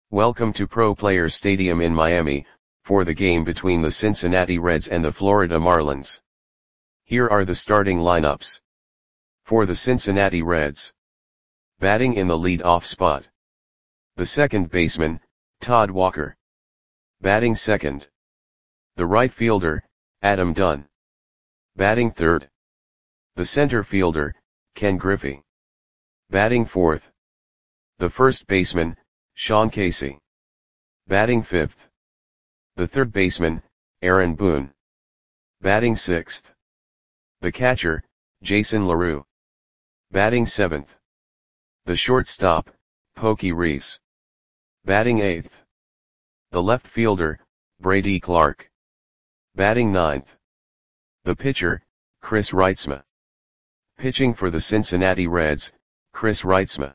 Welcome to Pro Players Stadium in Miami, for the game between the Cincinnati Reds and the Florida Marlins. Here are the starting lineups. For the Cincinnati Reds. Batting in the lead-off spot. The second baseman, Todd Walker. Batting second. The right fielder, Adam Dunn. Batting third. The center fielder, Ken Griffey. Batting fourth. The first baseman, Sean Casey. Batting fifth. The third baseman, Aaron Boone. Batting sixth. The catcher, Jason LaRue. Batting seventh. The shortstop, Pokey Reese. Batting eighth. The left fielder, Brady Clark. Batting ninth. The pitcher, Chris Reitzma. Pitching for the Cincinnati Reds, Chris Reitzma.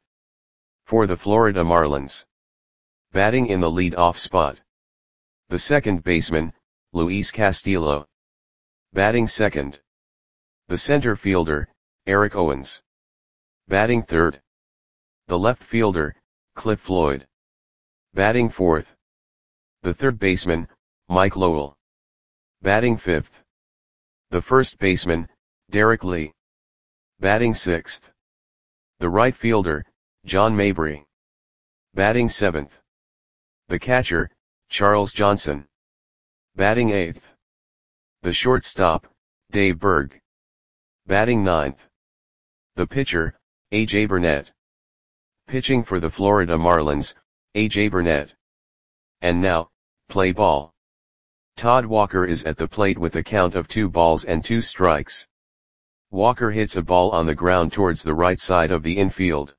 For the Florida Marlins. Batting in the lead-off spot. The second baseman, Luis Castillo. Batting second. The center fielder, Eric Owens. Batting third. The left fielder, Cliff Floyd. Batting fourth. The third baseman, Mike Lowell. Batting fifth. The first baseman, Derek Lee. Batting sixth. The right fielder, John Mabry. Batting seventh. The catcher, Charles Johnson. Batting eighth. The shortstop, Dave Berg. Batting ninth. The pitcher, A.J. Burnett. Pitching for the Florida Marlins, A.J. Burnett. And now, play ball. Todd Walker is at the plate with a count of 2 balls and 2 strikes. Walker hits a ball on the ground towards the right side of the infield.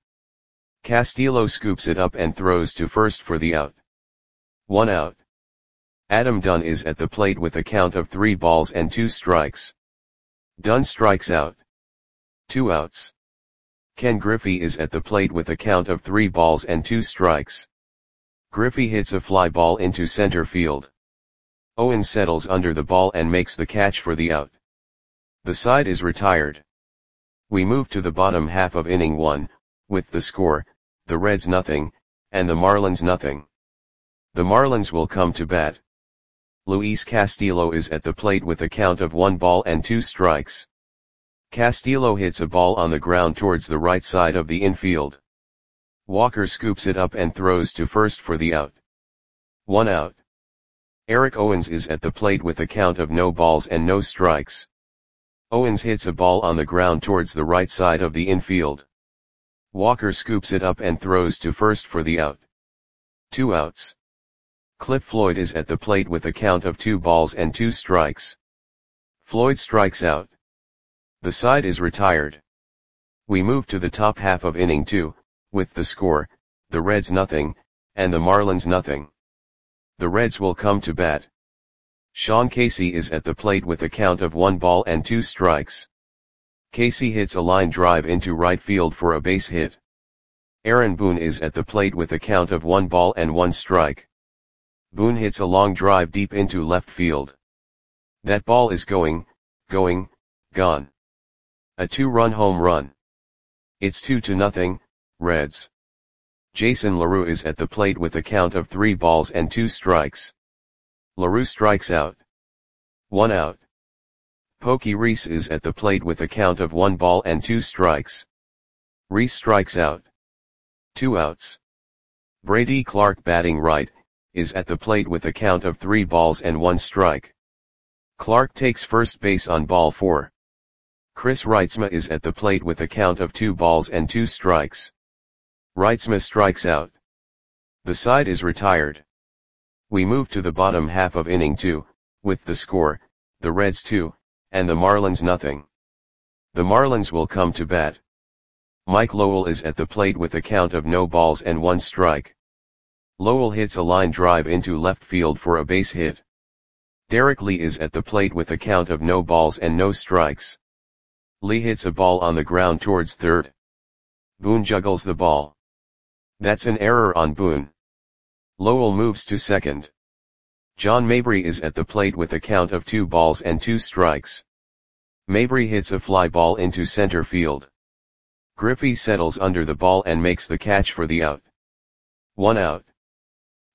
Castillo scoops it up and throws to first for the out. 1 out. Adam Dunn is at the plate with a count of 3 balls and 2 strikes. Dunn strikes out. 2 outs. Ken Griffey is at the plate with a count of 3 balls and 2 strikes. Griffey hits a fly ball into center field. Owens settles under the ball and makes the catch for the out. The side is retired. We move to the bottom half of inning 1, with the score, the Reds nothing, and the Marlins nothing. The Marlins will come to bat. Luis Castillo is at the plate with a count of 1 ball and 2 strikes. Castillo hits a ball on the ground towards the right side of the infield. Walker scoops it up and throws to first for the out. 1 out. Eric Owens is at the plate with a count of no balls and no strikes. Owens hits a ball on the ground towards the right side of the infield. Walker scoops it up and throws to first for the out. 2 outs. Cliff Floyd is at the plate with a count of 2 balls and 2 strikes. Floyd strikes out. The side is retired. We move to the top half of inning 2, with the score, the Reds nothing, and the Marlins nothing. The Reds will come to bat. Sean Casey is at the plate with a count of 1 ball and 2 strikes. Casey hits a line drive into right field for a base hit. Aaron Boone is at the plate with a count of 1 ball and 1 strike. Boone hits a long drive deep into left field. That ball is gone. A 2-run home run. It's 2-0, Reds. Jason LaRue is at the plate with a count of 3 balls and 2 strikes. LaRue strikes out. 1 out. Pokey Reese is at the plate with a count of 1 ball and 2 strikes. Reese strikes out. 2 outs. Brady Clark, batting right, is at the plate with a count of 3 balls and 1 strike. Clark takes first base on ball 4. Chris Reitzma is at the plate with a count of 2 balls and 2 strikes. Reitzma strikes out. The side is retired. We move to the bottom half of inning 2, with the score, the Reds 2, and the Marlins nothing. The Marlins will come to bat. Mike Lowell is at the plate with a count of no balls and 1 strike. Lowell hits a line drive into left field for a base hit. Derek Lee is at the plate with a count of no balls and no strikes. Lee hits a ball on the ground towards third. Boone juggles the ball. That's an error on Boone. Lowell moves to second. John Mabry is at the plate with a count of 2 balls and 2 strikes. Mabry hits a fly ball into center field. Griffey settles under the ball and makes the catch for the out. 1 out.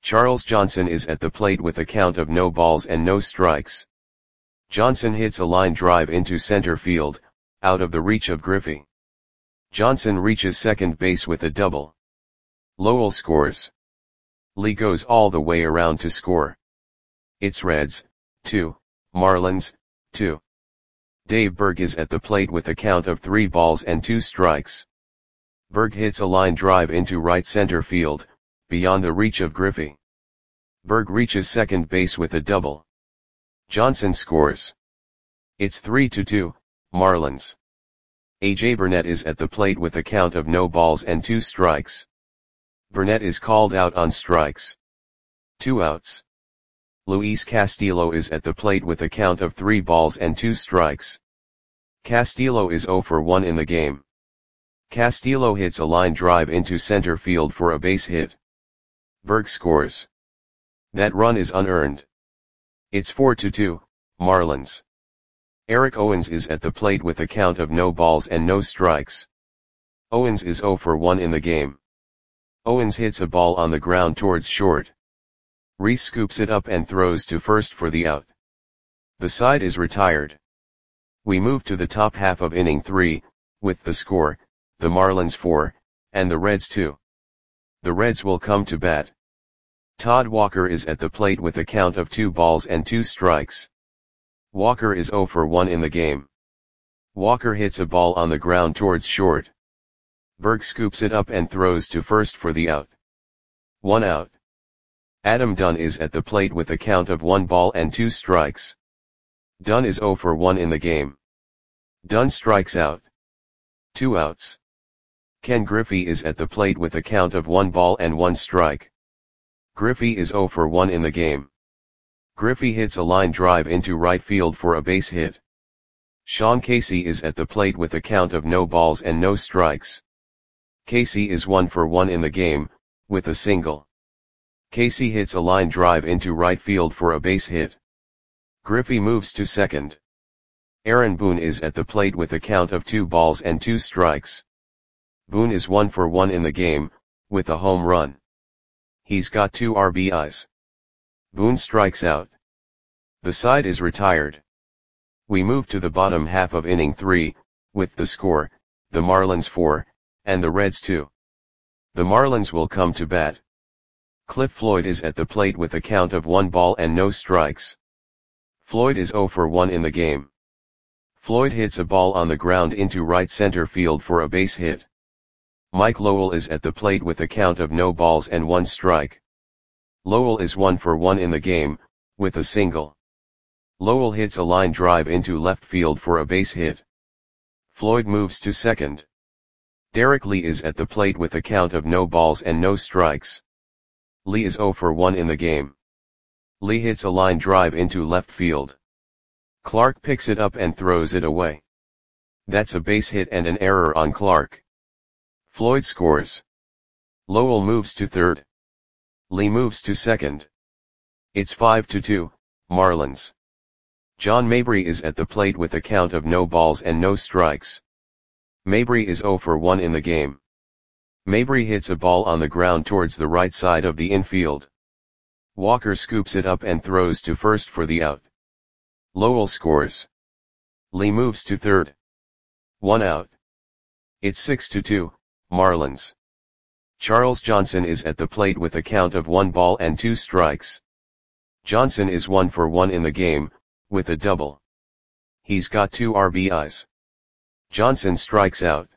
Charles Johnson is at the plate with a count of no balls and no strikes. Johnson hits a line drive into center field, out of the reach of Griffey. Johnson reaches second base with a double. Lowell scores. Lee goes all the way around to score. It's Reds, 2, Marlins, 2. Dave Berg is at the plate with a count of 3 balls and 2 strikes. Berg hits a line drive into right center field, beyond the reach of Griffey. Berg reaches second base with a double. Johnson scores. It's 3-2, Marlins. A.J. Burnett is at the plate with a count of no balls and 2 strikes. Burnett is called out on strikes. 2 outs. Luis Castillo is at the plate with a count of 3 balls and 2 strikes. Castillo is 0 for 1 in the game. Castillo hits a line drive into center field for a base hit. Berg scores. That run is unearned. It's 4-2, Marlins. Eric Owens is at the plate with a count of no balls and no strikes. Owens is 0 for 1 in the game. Owens hits a ball on the ground towards short. Reese scoops it up and throws to first for the out. The side is retired. We move to the top half of inning 3, with the score, the Marlins 4, and the Reds 2. The Reds will come to bat. Todd Walker is at the plate with a count of 2 balls and 2 strikes. Walker is 0 for 1 in the game. Walker hits a ball on the ground towards short. Berg scoops it up and throws to first for the out. 1 out. Adam Dunn is at the plate with a count of 1 ball and 2 strikes. Dunn is 0 for 1 in the game. Dunn strikes out. 2 outs. Ken Griffey is at the plate with a count of 1 ball and 1 strike. Griffey is 0 for 1 in the game. Griffey hits a line drive into right field for a base hit. Sean Casey is at the plate with a count of no balls and no strikes. Casey is 1 for 1 in the game, with a single. Casey hits a line drive into right field for a base hit. Griffey moves to second. Aaron Boone is at the plate with a count of 2 balls and 2 strikes. Boone is 1 for 1 in the game, with a home run. He's got 2 RBIs. Boone strikes out. The side is retired. We move to the bottom half of inning 3, with the score, the Marlins 4, and the Reds 2. The Marlins will come to bat. Cliff Floyd is at the plate with a count of 1 ball and no strikes. Floyd is 0 for 1 in the game. Floyd hits a ball on the ground into right center field for a base hit. Mike Lowell is at the plate with a count of no balls and 1 strike. Lowell is 1 for 1 in the game, with a single. Lowell hits a line drive into left field for a base hit. Floyd moves to second. Derek Lee is at the plate with a count of no balls and no strikes. Lee is 0 for 1 in the game. Lee hits a line drive into left field. Clark picks it up and throws it away. That's a base hit and an error on Clark. Floyd scores. Lowell moves to third. Lee moves to second. It's 5-2, Marlins. John Mabry is at the plate with a count of no balls and no strikes. Mabry is 0 for 1 in the game. Mabry hits a ball on the ground towards the right side of the infield. Walker scoops it up and throws to first for the out. Lowell scores. Lee moves to third. 1 out. It's 6-2, Marlins. Charles Johnson is at the plate with a count of 1 ball and 2 strikes. Johnson is 1 for 1 in the game, with a double. He's got 2 RBIs. Johnson strikes out.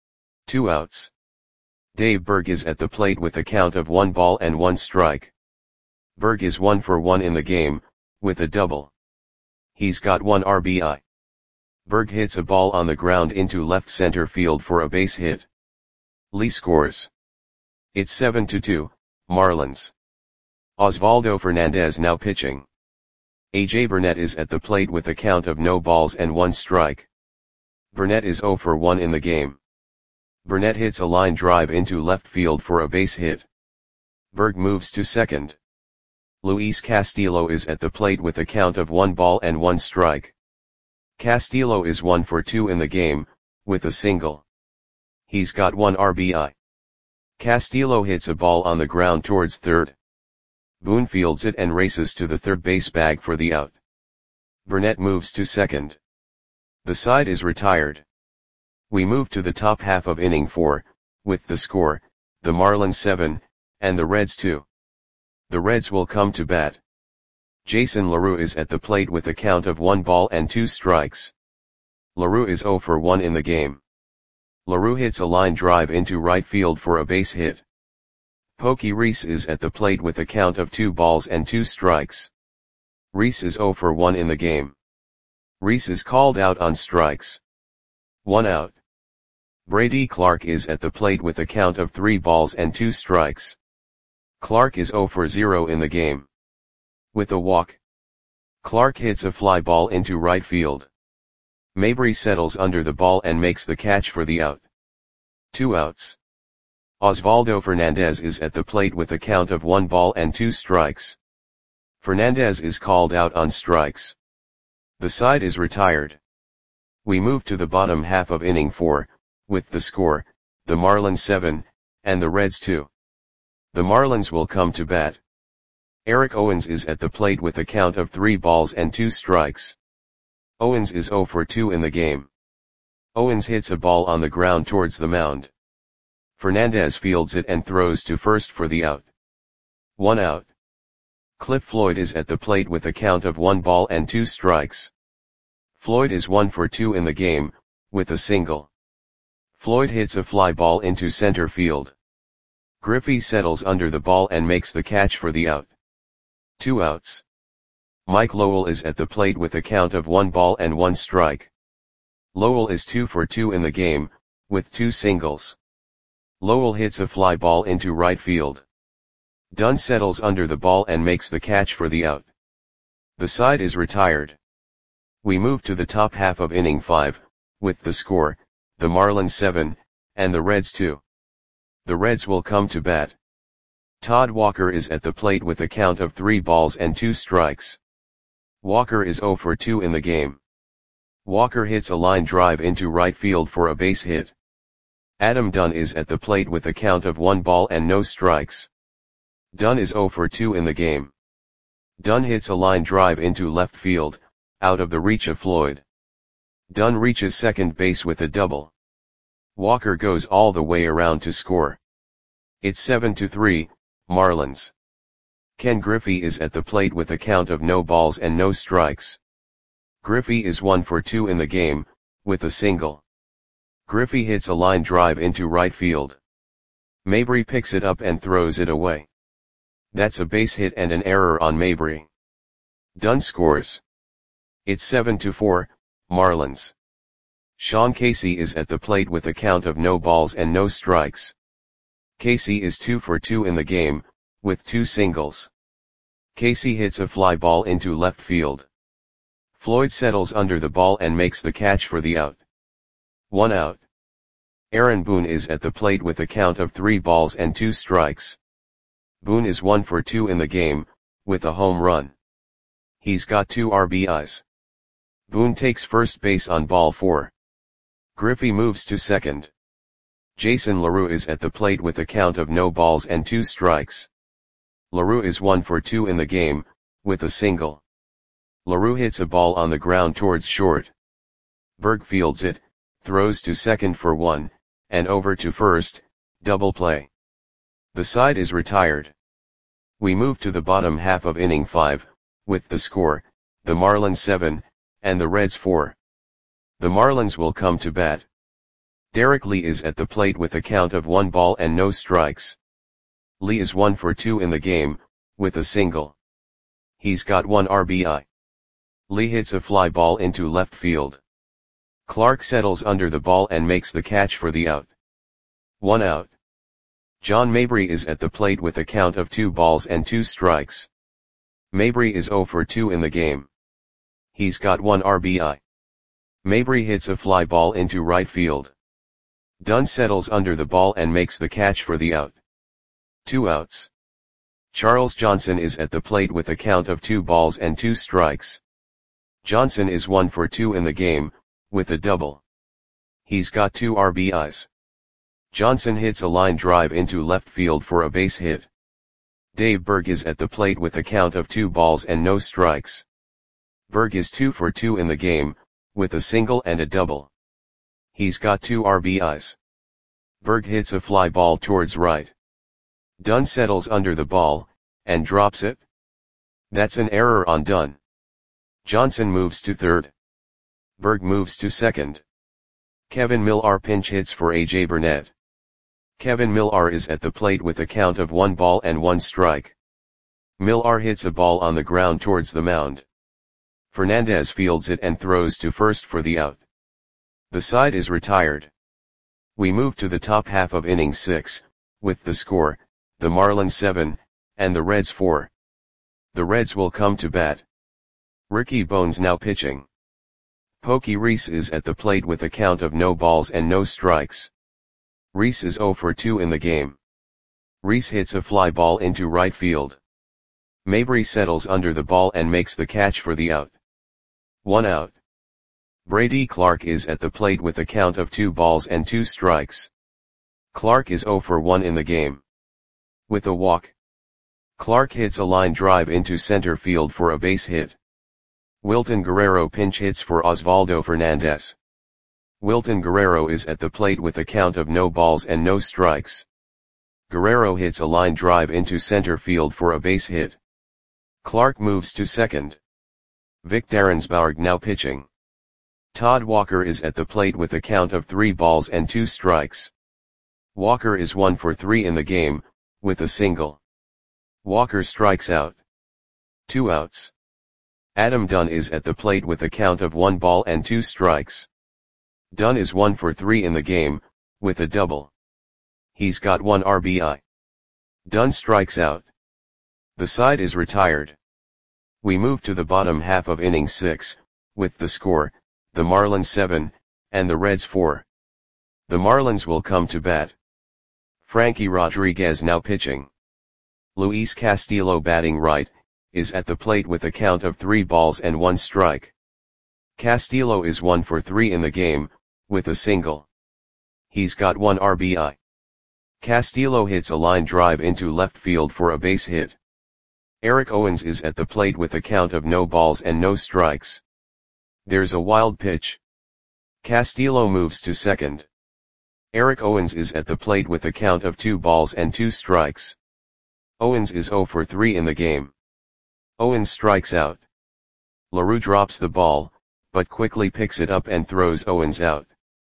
2 outs. Dave Berg is at the plate with a count of 1 ball and 1 strike. Berg is 1 for 1 in the game, with a double. He's got 1 RBI. Berg hits a ball on the ground into left center field for a base hit. Lee scores. It's 7-2, Marlins. Osvaldo Fernandez now pitching. A.J. Burnett is at the plate with a count of no balls and 1 strike. Burnett is 0 for 1 in the game. Burnett hits a line drive into left field for a base hit. Berg moves to second. Luis Castillo is at the plate with a count of 1 ball and 1 strike. Castillo is 1 for 2 in the game, with a single. He's got 1 RBI. Castillo hits a ball on the ground towards third. Boone fields it and races to the third base bag for the out. Burnett moves to second. The side is retired. We move to the top half of inning 4, with the score, the Marlins 7, and the Reds 2. The Reds will come to bat. Jason LaRue is at the plate with a count of 1 ball and 2 strikes. LaRue is 0 for 1 in the game. LaRue hits a line drive into right field for a base hit. Pokey Reese is at the plate with a count of 2 balls and 2 strikes. Reese is 0 for 1 in the game. Reese is called out on strikes. 1 out. Brady Clark is at the plate with a count of 3 balls and 2 strikes. Clark is 0 for 0 in the game. With a walk, Clark hits a fly ball into right field. Mabry settles under the ball and makes the catch for the out. 2 outs. Osvaldo Fernandez is at the plate with a count of 1 ball and 2 strikes. Fernandez is called out on strikes. The side is retired. We move to the bottom half of inning 4, with the score, the Marlins 7, and the Reds 2. The Marlins will come to bat. Eric Owens is at the plate with a count of 3 balls and 2 strikes. Owens is 0 for 2 in the game. Owens hits a ball on the ground towards the mound. Fernandez fields it and throws to first for the out. 1 out. Cliff Floyd is at the plate with a count of 1 ball and 2 strikes. Floyd is 1 for 2 in the game, with a single. Floyd hits a fly ball into center field. Griffey settles under the ball and makes the catch for the out. 2 outs. Mike Lowell is at the plate with a count of 1 ball and 1 strike. Lowell is 2 for 2 in the game, with 2 singles. Lowell hits a fly ball into right field. Dunn settles under the ball and makes the catch for the out. The side is retired. We move to the top half of inning 5, with the score, the Marlins 7, and the Reds 2. The Reds will come to bat. Todd Walker is at the plate with a count of 3 balls and 2 strikes. Walker is 0 for 2 in the game. Walker hits a line drive into right field for a base hit. Adam Dunn is at the plate with a count of 1 ball and no strikes. Dunn is 0 for 2 in the game. Dunn hits a line drive into left field, out of the reach of Floyd. Dunn reaches second base with a double. Walker goes all the way around to score. It's 7-3, Marlins. Ken Griffey is at the plate with a count of no balls and no strikes. Griffey is 1 for 2 in the game, with a single. Griffey hits a line drive into right field. Mabry picks it up and throws it away. That's a base hit and an error on Mabry. Dunn scores. It's 7-4, Marlins. Sean Casey is at the plate with a count of no balls and no strikes. Casey is 2 for 2 in the game, with 2 singles. Casey hits a fly ball into left field. Floyd settles under the ball and makes the catch for the out. 1 out. Aaron Boone is at the plate with a count of 3 balls and 2 strikes. Boone is 1 for 2 in the game, with a home run. He's got 2 RBIs. Boone takes first base on ball 4. Griffey moves to second. Jason LaRue is at the plate with a count of no balls and 2 strikes. LaRue is 1 for 2 in the game, with a single. LaRue hits a ball on the ground towards short. Berg fields it, throws to second for 1, and over to first, double play. The side is retired. We move to the bottom half of inning 5, with the score, the Marlins 7, and the Reds 4. The Marlins will come to bat. Derek Lee is at the plate with a count of 1 ball and no strikes. Lee is 1 for 2 in the game, with a single. He's got 1 RBI. Lee hits a fly ball into left field. Clark settles under the ball and makes the catch for the out. 1 out. John Mabry is at the plate with a count of 2 balls and 2 strikes. Mabry is 0 for 2 in the game. He's got 1 RBI. Mabry hits a fly ball into right field. Dunn settles under the ball and makes the catch for the out. 2 outs. Charles Johnson is at the plate with a count of 2 balls and 2 strikes. Johnson is 1 for 2 in the game, with a double. He's got 2 RBIs. Johnson hits a line drive into left field for a base hit. Dave Berg is at the plate with a count of 2 balls and no strikes. Berg is 2 for 2 in the game, with a single and a double. He's got 2 RBIs. Berg hits a fly ball towards right. Dunn settles under the ball, and drops it. That's an error on Dunn. Johnson moves to third. Berg moves to second. Kevin Millar pinch hits for A.J. Burnett. Kevin Millar is at the plate with a count of 1 ball and 1 strike. Millar hits a ball on the ground towards the mound. Fernandez fields it and throws to first for the out. The side is retired. We move to the top half of inning 6, with the score, the Marlins 7, and the Reds 4. The Reds will come to bat. Ricky Bones now pitching. Pokey Reese is at the plate with a count of no balls and no strikes. Reese is 0 for 2 in the game. Reese hits a fly ball into right field. Mabry settles under the ball and makes the catch for the out. 1 out. Brady Clark is at the plate with a count of 2 balls and 2 strikes. Clark is 0 for 1 in the game. With a walk, Clark hits a line drive into center field for a base hit. Wilton Guerrero pinch hits for Osvaldo Fernandez. Wilton Guerrero is at the plate with a count of no balls and no strikes. Guerrero hits a line drive into center field for a base hit. Clark moves to second. Vic Darrensbourg now pitching. Todd Walker is at the plate with a count of 3 balls and 2 strikes. Walker is 1 for 3 in the game, with a single. Walker strikes out. 2 outs. Adam Dunn is at the plate with a count of 1 ball and 2 strikes. Dunn is 1 for 3 in the game, with a double. He's got 1 RBI. Dunn strikes out. The side is retired. We move to the bottom half of inning 6, with the score, the Marlins 7, and the Reds 4. The Marlins will come to bat. Frankie Rodriguez now pitching. Luis Castillo batting right, is at the plate with a count of 3 balls and 1 strike. Castillo is 1 for 3 in the game, with a single. He's got 1 RBI. Castillo hits a line drive into left field for a base hit. Eric Owens is at the plate with a count of no balls and no strikes. There's a wild pitch. Castillo moves to second. Eric Owens is at the plate with a count of 2 balls and 2 strikes. Owens is 0 for 3 in the game. Owens strikes out. LaRue drops the ball, but quickly picks it up and throws Owens out.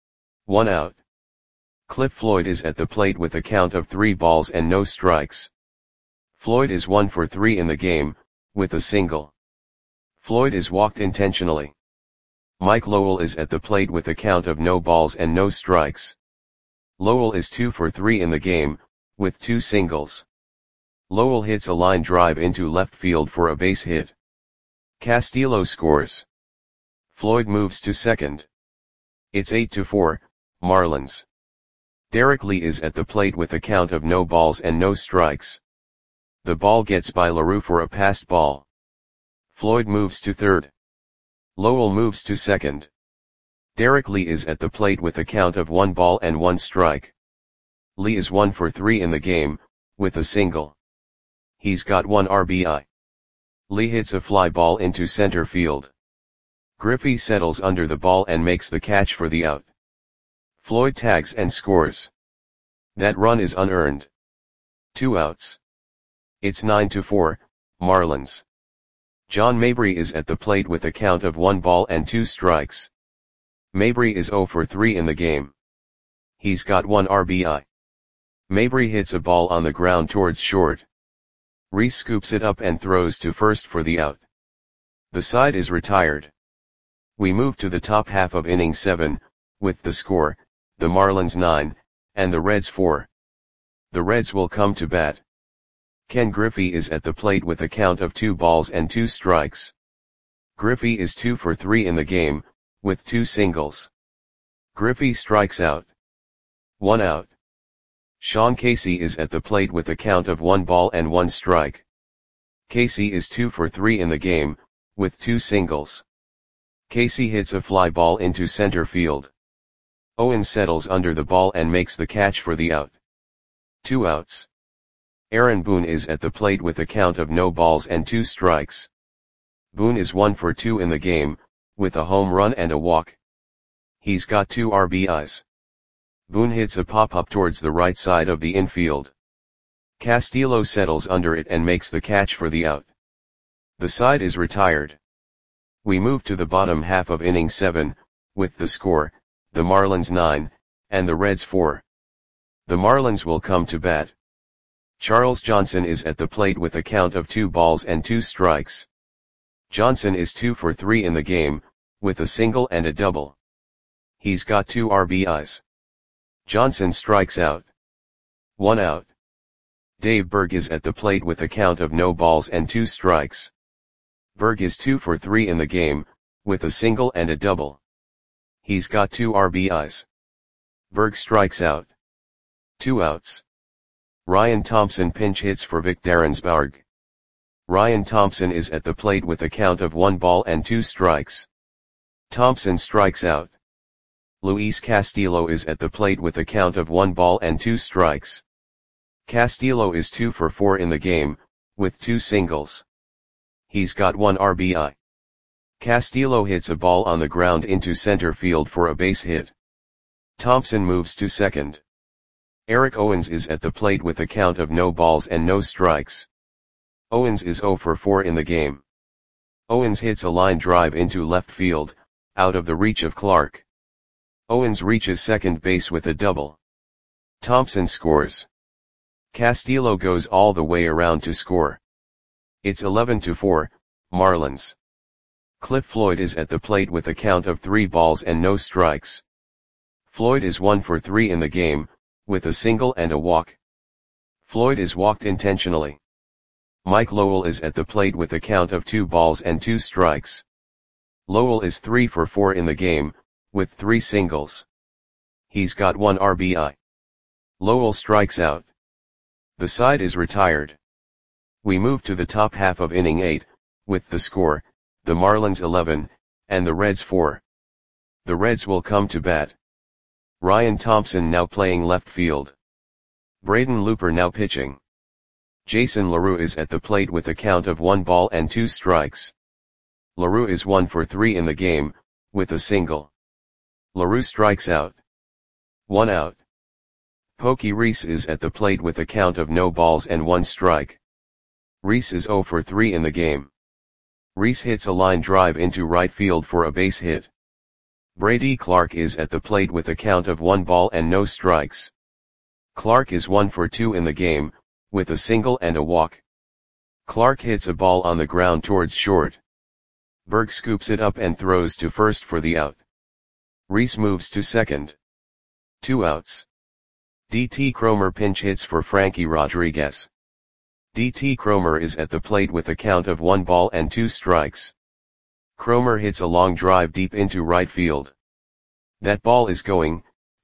1 out. Cliff Floyd is at the plate with a count of 3 balls and no strikes. Floyd is 1 for 3 in the game, with a single. Floyd is walked intentionally. Mike Lowell is at the plate with a count of no balls and no strikes. Lowell is 2 for 3 in the game, with 2 singles. Lowell hits a line drive into left field for a base hit. Castillo scores. Floyd moves to second. It's 8-4, Marlins. Derek Lee is at the plate with a count of no balls and no strikes. The ball gets by LaRue for a passed ball. Floyd moves to third. Lowell moves to second. Derek Lee is at the plate with a count of 1 ball and 1 strike. Lee is 1 for 3 in the game, with a single. He's got 1 RBI. Lee hits a fly ball into center field. Griffey settles under the ball and makes the catch for the out. Floyd tags and scores. That run is unearned. 2 outs. It's 9-4, Marlins. John Mabry is at the plate with a count of 1 ball and 2 strikes. Mabry is 0 for 3 in the game. He's got 1 RBI. Mabry hits a ball on the ground towards short. Reese scoops it up and throws to first for the out. The side is retired. We move to the top half of inning 7, with the score, the Marlins 9, and the Reds 4. The Reds will come to bat. Ken Griffey is at the plate with a count of 2 balls and 2 strikes. Griffey is 2 for 3 in the game, with 2 singles. Griffey strikes out. 1 out. Sean Casey is at the plate with a count of 1 ball and 1 strike. Casey is 2 for 3 in the game, with 2 singles. Casey hits a fly ball into center field. Owens settles under the ball and makes the catch for the out. 2 outs. Aaron Boone is at the plate with a count of no balls and 2 strikes. Boone is 1 for 2 in the game, with a home run and a walk. He's got 2 RBIs. Boone hits a pop-up towards the right side of the infield. Castillo settles under it and makes the catch for the out. The side is retired. We move to the bottom half of inning 7, with the score, the Marlins 9, and the Reds 4. The Marlins will come to bat. Charles Johnson is at the plate with a count of 2 balls and 2 strikes. Johnson is 2 for 3 in the game, with a single and a double. He's got 2 RBIs. Johnson strikes out. 1 out. Dave Berg is at the plate with a count of no balls and 2 strikes. Berg is 2 for 3 in the game, with a single and a double. He's got 2 RBIs. Berg strikes out. 2 outs. Ryan Thompson pinch hits for Vic Darrensburg. Ryan Thompson is at the plate with a count of 1 ball and 2 strikes. Thompson strikes out. Luis Castillo is at the plate with a count of 1 ball and 2 strikes. Castillo is 2 for 4 in the game, with 2 singles. He's got 1 RBI. Castillo hits a ball on the ground into center field for a base hit. Thompson moves to second. Eric Owens is at the plate with a count of no balls and no strikes. Owens is 0 for 4 in the game. Owens hits a line drive into left field, out of the reach of Clark. Owens reaches second base with a double. Thompson scores. Castillo goes all the way around to score. It's 11-4, Marlins. Cliff Floyd is at the plate with a count of 3 balls and no strikes. Floyd is 1 for 3 in the game, with a single and a walk. Floyd is walked intentionally. Mike Lowell is at the plate with a count of 2 balls and 2 strikes. Lowell is 3 for 4 in the game, with 3 singles. He's got 1 RBI. Lowell strikes out. The side is retired. We move to the top half of inning 8, with the score, the Marlins 11, and the Reds 4. The Reds will come to bat. Ryan Thompson now playing left field. Braden Looper now pitching. Jason LaRue is at the plate with a count of 1 ball and 2 strikes. LaRue is 1 for 3 in the game, with a single. LaRue strikes out. 1 out. Pokey Reese is at the plate with a count of no balls and 1 strike. Reese is 0 for 3 in the game. Reese hits a line drive into right field for a base hit. Brady Clark is at the plate with a count of 1 ball and no strikes. Clark is 1 for 2 in the game, with a single and a walk. Clark hits a ball on the ground towards short. Berg scoops it up and throws to first for the out. Reese moves to second. 2 outs. D.T. Cromer pinch hits for Frankie Rodriguez. D.T. Cromer is at the plate with a count of 1 ball and 2 strikes. Cromer hits a long drive deep into right field. That ball is gone.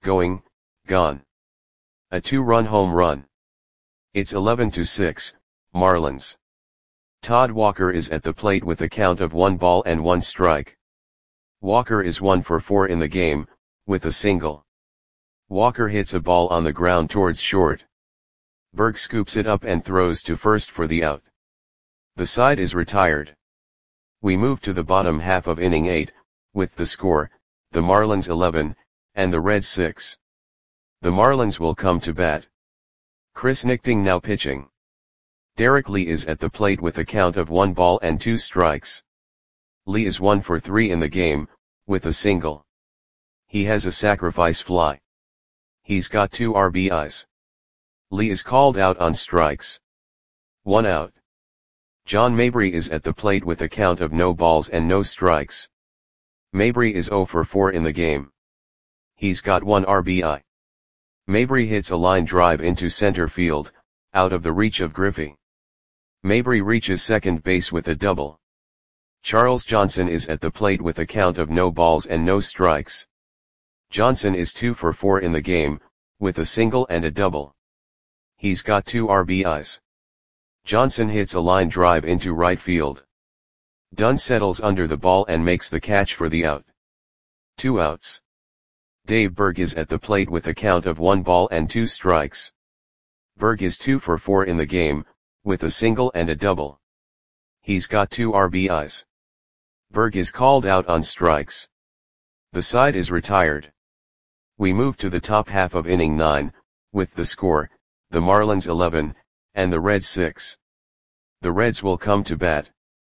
A 2-run home run. It's 11-6, Marlins. Todd Walker is at the plate with a count of 1 ball and 1 strike. Walker is 1 for 4 in the game, with a single. Walker hits a ball on the ground towards short. Berg scoops it up and throws to first for the out. The side is retired. We move to the bottom half of inning 8, with the score, the Marlins 11, and the Reds 6. The Marlins will come to bat. Chris Nichting now pitching. Derek Lee is at the plate with a count of 1 ball and 2 strikes. Lee is 1 for 3 in the game, with a single. He has a sacrifice fly. He's got 2 RBIs. Lee is called out on strikes. 1 out. John Mabry is at the plate with a count of no balls and no strikes. Mabry is 0 for 4 in the game. He's got 1 RBI. Mabry hits a line drive into center field, out of the reach of Griffey. Mabry reaches second base with a double. Charles Johnson is at the plate with a count of no balls and no strikes. Johnson is 2 for 4 in the game, with a single and a double. He's got 2 RBIs. Johnson hits a line drive into right field. Dunn settles under the ball and makes the catch for the out. 2 outs. Dave Berg is at the plate with a count of 1 ball and 2 strikes. Berg is 2 for 4 in the game, with a single and a double. He's got 2 RBIs. Berg is called out on strikes. The side is retired. We move to the top half of inning 9, with the score, the Marlins 11, and the Reds 6. The Reds will come to bat.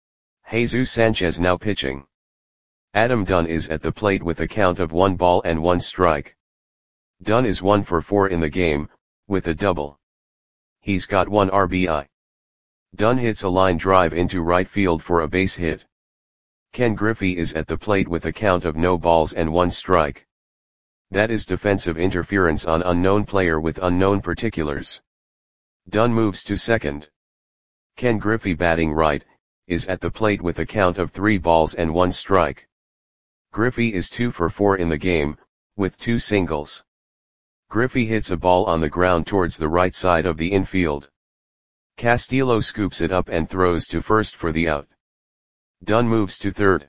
Jesus Sanchez now pitching. Adam Dunn is at the plate with a count of 1 ball and 1 strike. Dunn is 1 for 4 in the game, with a double. He's got 1 RBI. Dunn hits a line drive into right field for a base hit. Ken Griffey is at the plate with a count of no balls and 1 strike. That is defensive interference on unknown player with unknown particulars. Dunn moves to second. Ken Griffey, batting right, is at the plate with a count of 3 balls and 1 strike. Griffey is 2 for 4 in the game, with 2 singles. Griffey hits a ball on the ground towards the right side of the infield. Castillo scoops it up and throws to first for the out. Dunn moves to third.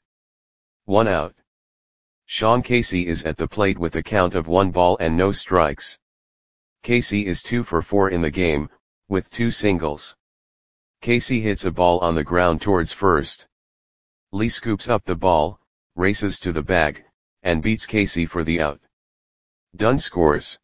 1 out. Sean Casey is at the plate with a count of 1 ball and no strikes. Casey is 2 for 4 in the game, with 2 singles. Casey hits a ball on the ground towards first. Lee scoops up the ball, races to the bag, and beats Casey for the out. Dunn scores.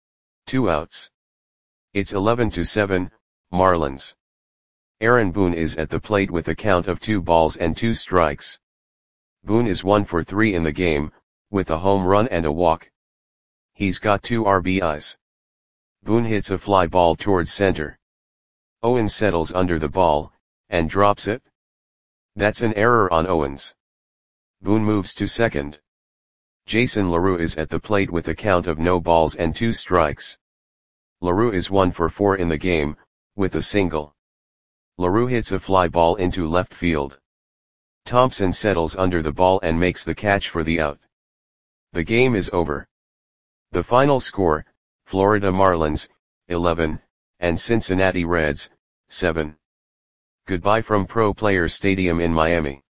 2 outs. It's 11-7, Marlins. Aaron Boone is at the plate with a count of 2 balls and 2 strikes. Boone is 1 for 3 in the game, with a home run and a walk. He's got 2 RBIs. Boone hits a fly ball towards center. Owens settles under the ball, and drops it. That's an error on Owens. Boone moves to second. Jason LaRue is at the plate with a count of no balls and 2 strikes. LaRue is 1 for 4 in the game, with a single. LaRue hits a fly ball into left field. Thompson settles under the ball and makes the catch for the out. The game is over. The final score, Florida Marlins, 11, and Cincinnati Reds, 7. Goodbye from Pro Players Stadium in Miami.